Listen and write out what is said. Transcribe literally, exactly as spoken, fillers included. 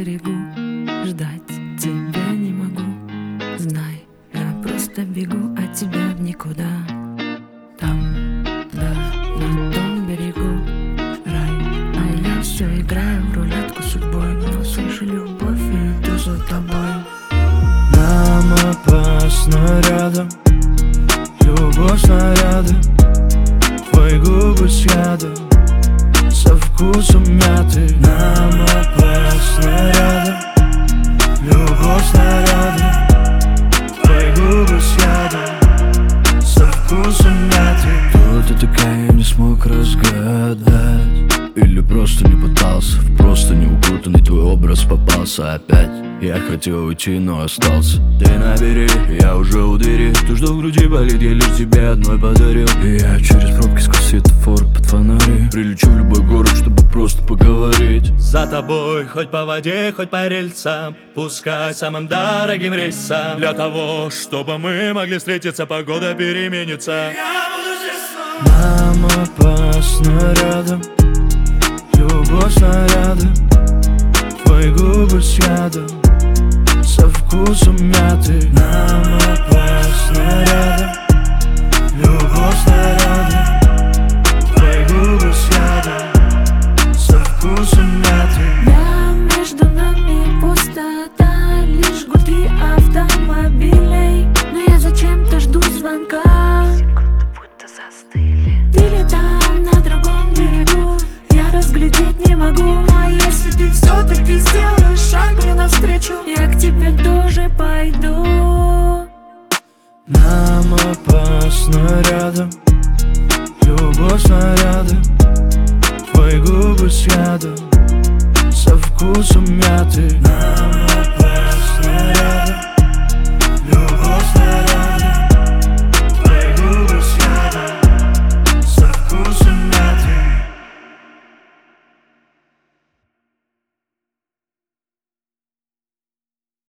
берегу, ждать тебя не могу. Знай, я просто бегу от тебя в никуда. Там, да, на том берегу рай, а я все играю в рулетку судьбой. Но слышу любовь и иду за тобой. Нам опасно рядом, любовь снаряда, твои губы с ядом, со вкусом мяты. Нам опасно рядом, любовь снаряда, твои губы с ядом, со вкусом мяты. Кто ты такая, я не смог разгадать. Или просто не пытался, в просто неукутанный твой образ попался опять. Я хотел уйти, но остался. Ты набери, я уже у двери. То, что в груди болит, я лишь тебе одной подарил. И я через пробки сквозь светофор под фонари прилечу в любой город, чтобы просто поговорить. За тобой, хоть по воде, хоть по рельсам, пускай самым дорогим рейсом. Для того, чтобы мы могли встретиться, погода переменится. Нам опасно рядом, любовь снаряда, твои губы с ядом, со вкусом мяты. Нам опасно рядом, любовь снаряда, твои губы с ядом, со вкусом мяты. Да, между нами пустота, лишь гудки автомобилей. Но я зачем-то жду звонка. Секунды будто застыли. Ты ли там на другом берегу? Я разглядеть не могу. А если ты все-таки сделаешь шаг мне навстречу, я к тебе тоже пойду. Нам опасно рядом, любовь снаряда, твои губы с ядом, со вкусом мяты. Нам опасно